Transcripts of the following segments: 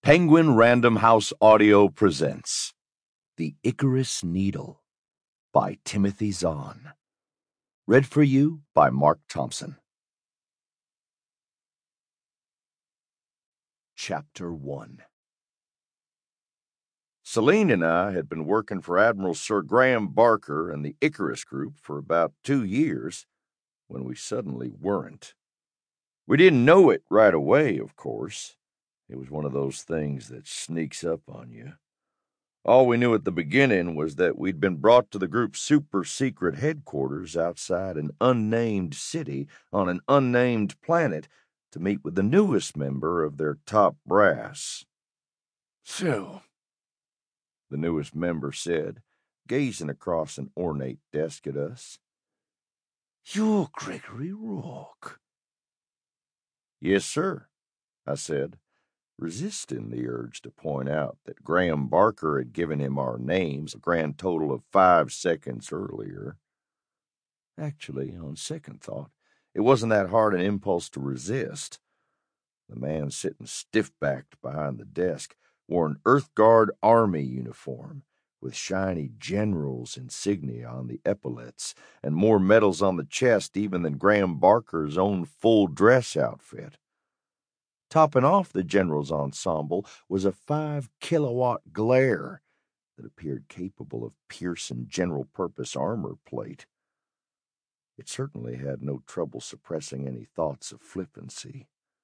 Penguin Random House Audio presents The Icarus Needle by Timothy Zahn. Read for you by Mark Thompson. Chapter 1. Celine and I had been working for Admiral Sir Graham Barker and the Icarus Group for about 2 years when we suddenly weren't. We didn't know it right away, of course. It was one of those things that sneaks up on you. All we knew at the beginning was that we'd been brought to the group's super-secret headquarters outside an unnamed city on an unnamed planet to meet with the newest member of their top brass. "So," the newest member said, gazing across an ornate desk at us, "you're Gregory Rourke." "Yes, sir," I said, resisting the urge to point out that Graham Barker had given him our names a grand total of 5 seconds earlier. Actually, on second thought, it wasn't that hard an impulse to resist. The man sitting stiff-backed behind the desk wore an Earth Guard Army uniform with shiny general's insignia on the epaulets and more medals on the chest even than Graham Barker's own full-dress outfit. Topping off the general's ensemble was a 5-kilowatt glare that appeared capable of piercing general-purpose armor plate. It certainly had no trouble suppressing any thoughts of flippancy.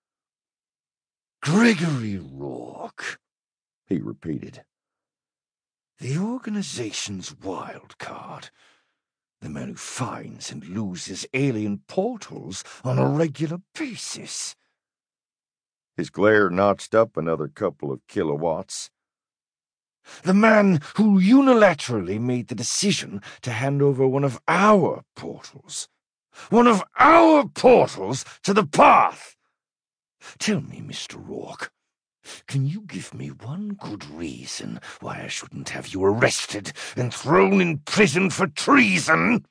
"Gregory Rourke," he repeated. "The organization's wild card. The man who finds and loses alien portals on a regular basis." His glare notched up another couple of kilowatts. "The man who unilaterally made the decision to hand over one of our portals to the Path. Tell me, Mr. Rourke, can you give me one good reason why I shouldn't have you arrested and thrown in prison for treason?"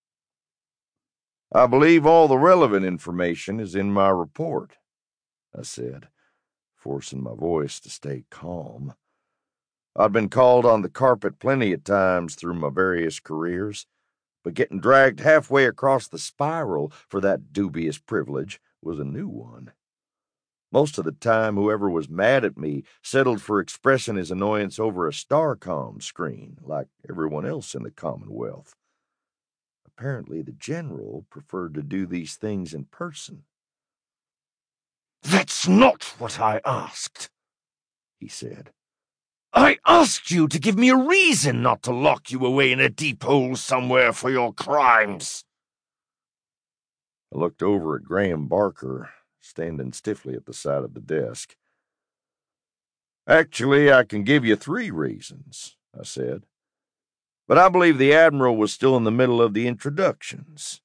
"I believe all the relevant information is in my report," I said, forcing my voice to stay calm. I'd been called on the carpet plenty of times through my various careers, but getting dragged halfway across the spiral for that dubious privilege was a new one. Most of the time, whoever was mad at me settled for expressing his annoyance over a Starcom screen, like everyone else in the Commonwealth. Apparently, the general preferred to do these things in person. "That's not what I asked," he said. "I asked you to give me a reason not to lock you away in a deep hole somewhere for your crimes." I looked over at Graham Barker, standing stiffly at the side of the desk. "Actually, I can give you 3 reasons," I said. "But I believe the Admiral was still in the middle of the introductions."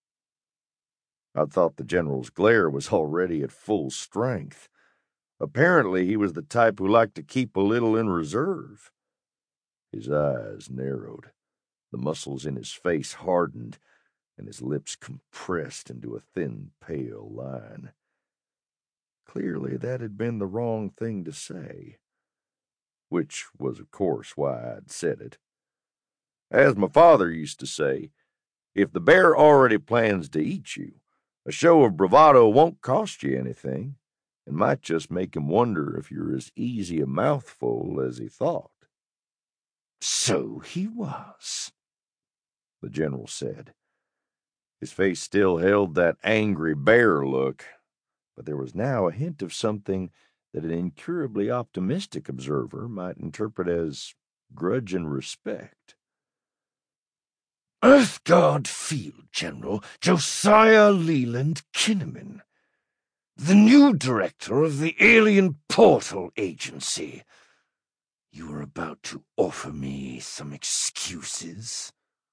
I thought the General's glare was already at full strength. Apparently, he was the type who liked to keep a little in reserve. His eyes narrowed, the muscles in his face hardened, and his lips compressed into a thin, pale line. Clearly, that had been the wrong thing to say, which was, of course, why I'd said it. As my father used to say, if the bear already plans to eat you, a show of bravado won't cost you anything, and might just make him wonder if you're as easy a mouthful as he thought. "So he was," the general said. His face still held that angry bear look, but there was now a hint of something that an incurably optimistic observer might interpret as grudging respect. "Earth Guard Field General Josiah Leland Kinnaman, the new director of the Alien Portal Agency. You were about to offer me some excuses."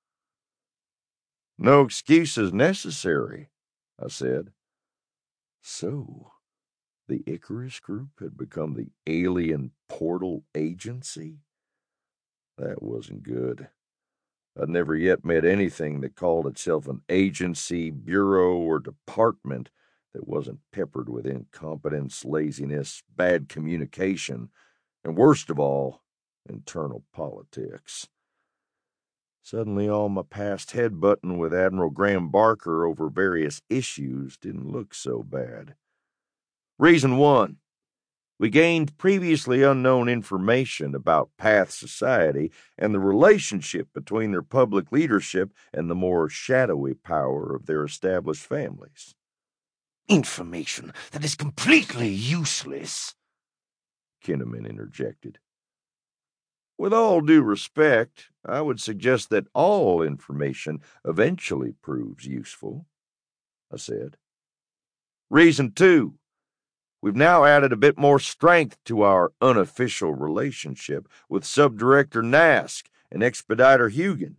"No excuses necessary," I said. So, the Icarus Group had become the Alien Portal Agency? That wasn't good. I'd never yet met anything that called itself an agency, bureau, or department that wasn't peppered with incompetence, laziness, bad communication, and worst of all, internal politics. Suddenly, all my past headbutting with Admiral Graham Barker over various issues didn't look so bad. Reason 1. We gained previously unknown information about Path Society and the relationship between their public leadership and the more shadowy power of their established families. Information that is completely useless, Kinnaman interjected. With all due respect, I would suggest that all information eventually proves useful, I said. Reason 2. We've now added a bit more strength to our unofficial relationship with Subdirector Nask and Expediter Hugan.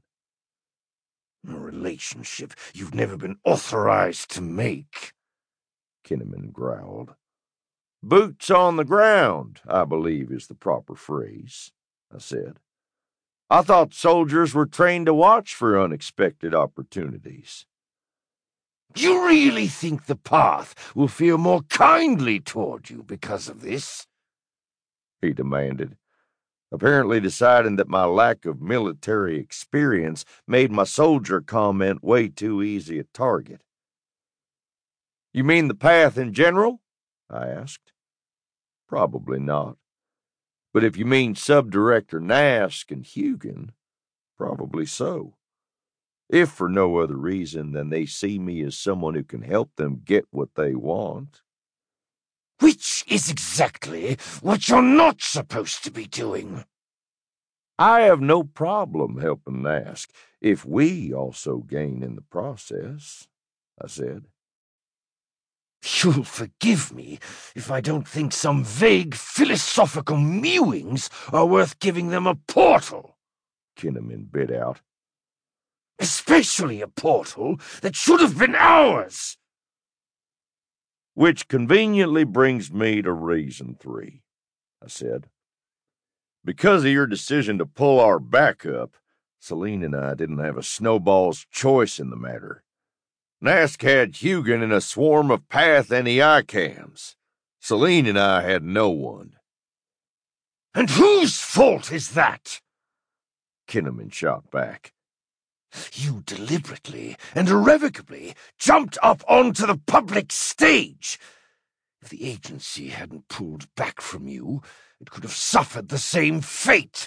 A relationship you've never been authorized to make, Kinnaman growled. Boots on the ground, I believe is the proper phrase, I said. I thought soldiers were trained to watch for unexpected opportunities. You really think the Path will feel more kindly toward you because of this? He demanded, apparently deciding that my lack of military experience made my soldier comment way too easy a target. You mean the Path in general? I asked. Probably not. But if you mean Subdirector Nask and Hugan, probably so. If for no other reason than they see me as someone who can help them get what they want. Which is exactly what you're not supposed to be doing. I have no problem helping Nask if we also gain in the process, I said. You'll forgive me if I don't think some vague philosophical mewings are worth giving them a portal, Kinnaman bit out. Especially a portal that should have been ours. Which conveniently brings me to reason 3, I said. Because of your decision to pull our backup, Celine and I didn't have a snowball's choice in the matter. Nask had Hugan in a swarm of Path NEI cams. Celine and I had no one. And whose fault is that? Kinnaman shot back. You deliberately and irrevocably jumped up onto the public stage. If the agency hadn't pulled back from you, it could have suffered the same fate.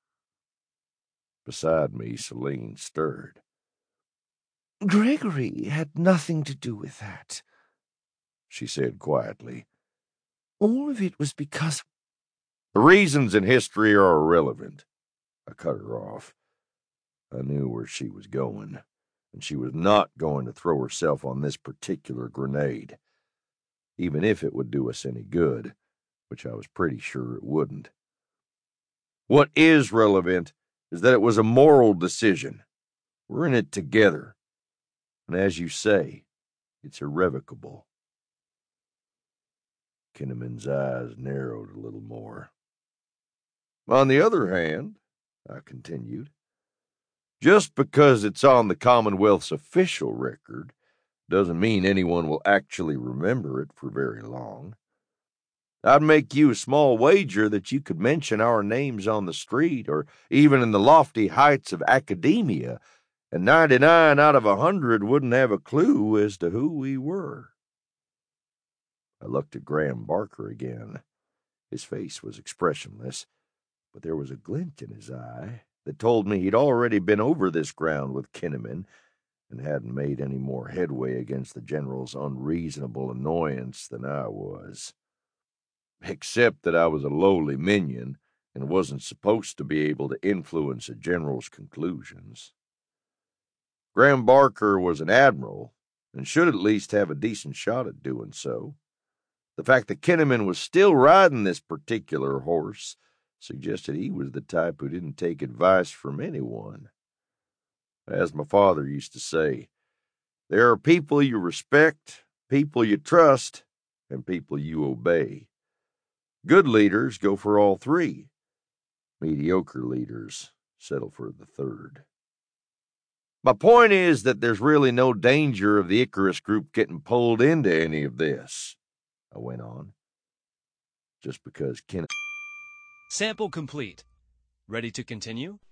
Beside me, Celine stirred. Gregory had nothing to do with that, she said quietly. All of it was because... The reasons in history are irrelevant. I cut her off. I knew where she was going, and she was not going to throw herself on this particular grenade, even if it would do us any good, which I was pretty sure it wouldn't. What is relevant is that it was a moral decision. We're in it together, and as you say, it's irrevocable. Kinnaman's eyes narrowed a little more. On the other hand, I continued, just because it's on the Commonwealth's official record doesn't mean anyone will actually remember it for very long. I'd make you a small wager that you could mention our names on the street or even in the lofty heights of academia, and 99 out of 100 wouldn't have a clue as to who we were. I looked at Graham Barker again. His face was expressionless, but there was a glint in his eye that told me he'd already been over this ground with Kinnaman and hadn't made any more headway against the General's unreasonable annoyance than I was. Except that I was a lowly minion and wasn't supposed to be able to influence a General's conclusions. Graham Barker was an admiral and should at least have a decent shot at doing so. The fact that Kinnaman was still riding this particular horse suggested he was the type who didn't take advice from anyone. As my father used to say, there are people you respect, people you trust, and people you obey. Good leaders go for all three. Mediocre leaders settle for the third. My point is that there's really no danger of the Icarus group getting pulled into any of this, I went on. Just because Kenneth... Sample complete. Ready to continue?